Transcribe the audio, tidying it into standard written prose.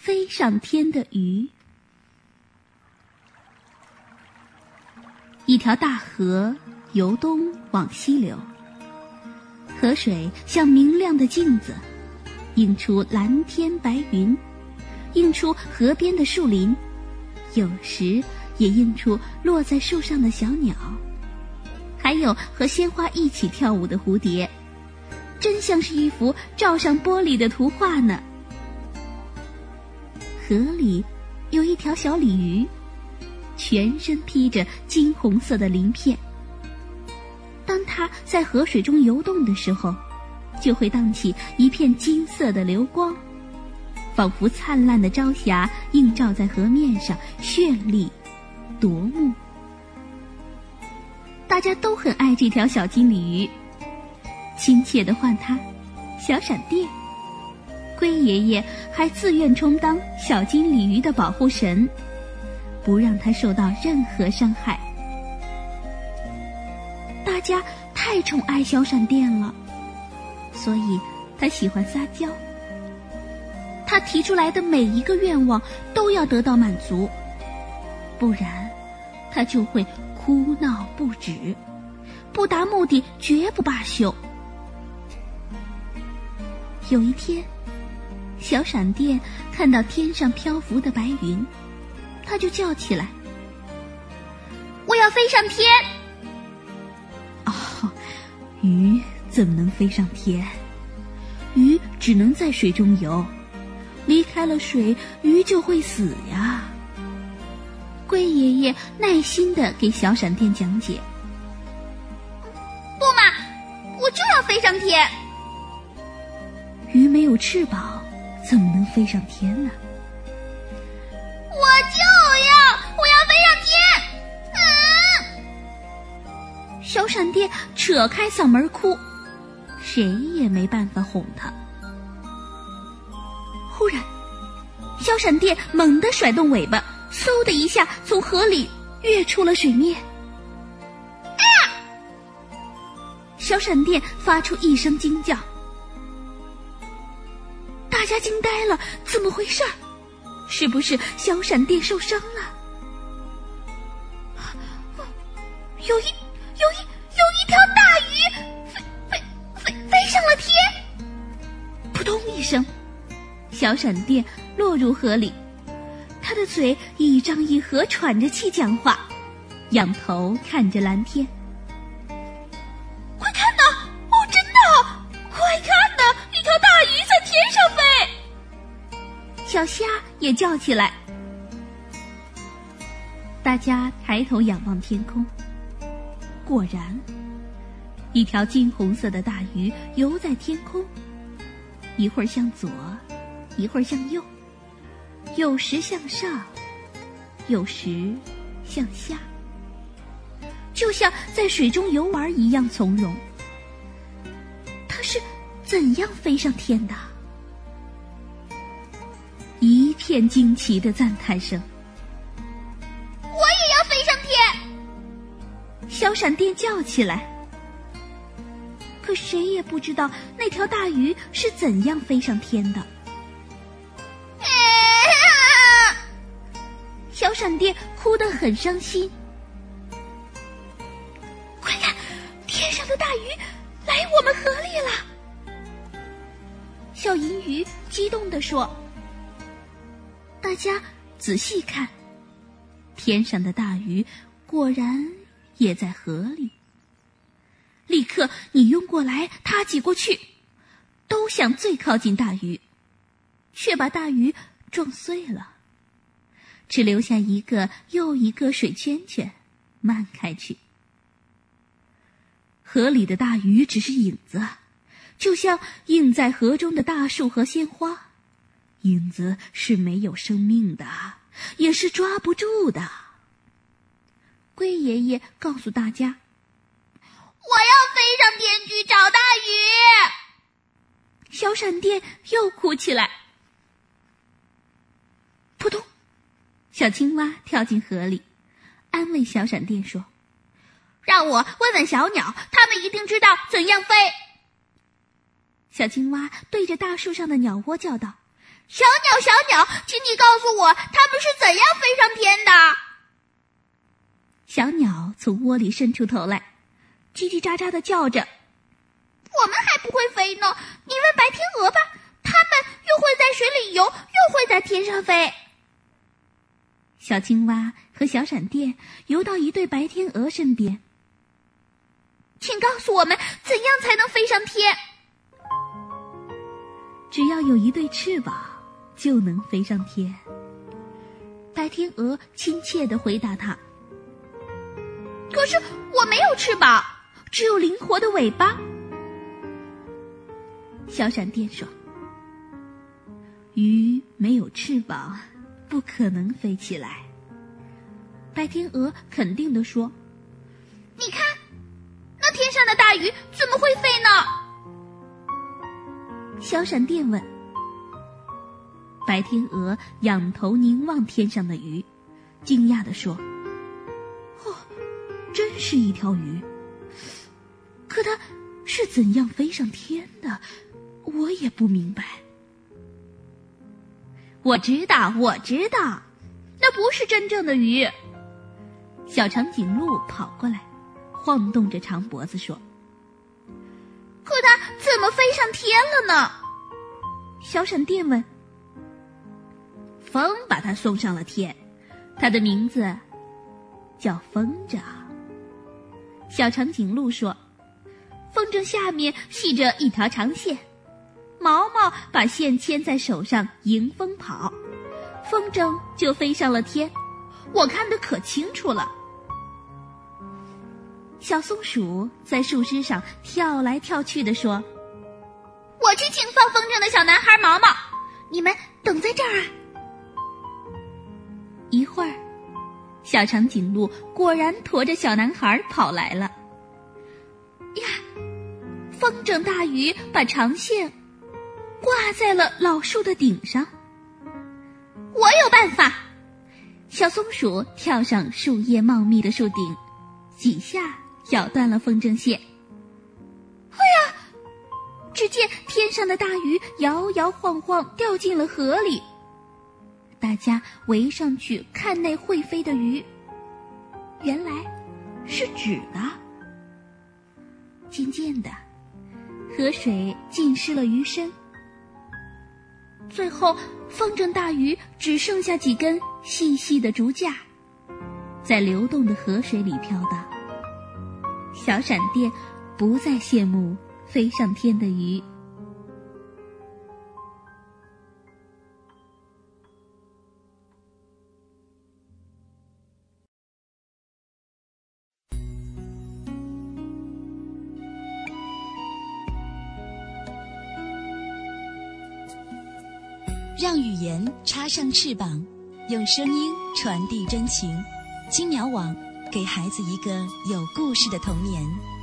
飞上天的鱼。一条大河由东往西流，河水像明亮的镜子，映出蓝天白云，映出河边的树林，有时也映出落在树上的小鸟，还有和鲜花一起跳舞的蝴蝶，真像是一幅照上玻璃的图画呢。河里有一条小鲤鱼，全身披着金红色的鳞片，当它在河水中游动的时候，就会荡起一片金色的流光，仿佛灿烂的朝霞映照在河面上，绚丽夺目。大家都很爱这条小金鲤鱼，亲切地唤它小闪电。龟爷爷还自愿充当小金鲤鱼的保护神，不让它受到任何伤害。大家太宠爱小闪电了，所以他喜欢撒娇。他提出来的每一个愿望都要得到满足，不然他就会哭闹不止，不达目的绝不罢休。有一天，小闪电看到天上漂浮的白云，他就叫起来：我要飞上天！哦，鱼怎么能飞上天？鱼只能在水中游，离开了水，鱼就会死呀。龟爷爷耐心地给小闪电讲解。 不嘛，我就要飞上天。 鱼没有翅膀，怎么能飞上天呢？ 我要飞上天！ 小闪电扯开嗓门哭，谁也没办法哄他。忽然，小闪电猛地甩动尾巴，嗖的一下从河里跃出了水面。小闪电发出一声惊叫，大家惊呆了，怎么回事？是不是小闪电受伤了？有一条大鱼飞上了天。扑通一声，小闪电落入河里，他的嘴一张一合，喘着气讲话，仰头看着蓝天。快看呐！哦，真的！快看呐！一条大鱼在天上飞！小虾也叫起来。大家抬头仰望天空，果然，一条金红色的大鱼游在天空，一会儿向左，一会儿向右，有时向上，有时向下，就像在水中游玩一样从容。它是怎样飞上天的？一片惊奇的赞叹声。 我也要飞上天！ 小闪电叫起来。可谁也不知道那条大鱼是怎样飞上天的。小闪电哭得很伤心。快看，天上的大鱼来我们河里了！小银鱼激动地说。大家仔细看，天上的大鱼果然也在河里。立刻你拥过来，他挤过去，都想最靠近大鱼，却把大鱼撞碎了，只留下一个又一个水圈圈漫开去。河里的大鱼只是影子，就像映在河中的大树和鲜花，影子是没有生命的，也是抓不住的。龟爷爷告诉大家， 我要飞上天去找大鱼。 小闪电又哭起来。扑通，小青蛙跳进河里，安慰小闪电说： 让我问问小鸟，它们一定知道怎样飞。 小青蛙对着大树上的鸟窝叫道： 小鸟，小鸟，请你告诉我，它们是怎样飞上天的？ 小鸟从窝里伸出头来，叽叽喳喳地叫着。 我们还不会飞呢，你问白天鹅吧，它们又会在水里游，又会在天上飞。 小青蛙和小闪电游到一对白天鹅身边。 请告诉我们，怎样才能飞上天？ 只要有一对翅膀，就能飞上天。白天鹅亲切地回答他。 可是我没有翅膀， 只有灵活的尾巴。小闪电说，鱼没有翅膀，不可能飞起来。白天鹅肯定地说， 你看，那天上的大鱼怎么会飞呢？ 小闪电问。白天鹅仰头凝望天上的鱼，惊讶地说，哦，真是一条鱼，可它是怎样飞上天的，我也不明白。我知道，那不是真正的鱼。小长颈鹿跑过来，晃动着长脖子说， 可它怎么飞上天了呢？ 小闪电问。风把它送上了天，它的名字叫风筝。小长颈鹿说，风筝下面系着一条长线，毛毛把线牵在手上迎风跑，风筝就飞上了天，我看得可清楚了。小松鼠在树枝上跳来跳去地说， 我去请放风筝的小男孩毛毛，你们等在这儿啊。 一会儿，小长颈鹿果然驮着小男孩跑来了。呀，风筝大鱼把长线挂在了老树的顶上。 我有办法！ 小松鼠跳上树叶茂密的树顶，几下咬断了风筝线。 哎呀！ 只见天上的大鱼摇摇晃晃掉进了河里。大家围上去看那会飞的鱼，原来是纸的。渐渐的，河水浸湿了鱼身，最后风筝大鱼只剩下几根细细的竹架，在流动的河水里飘荡。小闪电不再羡慕飞上天的鱼。 让语言插上翅膀，用声音传递真情。金鸟网，给孩子一个有故事的童年。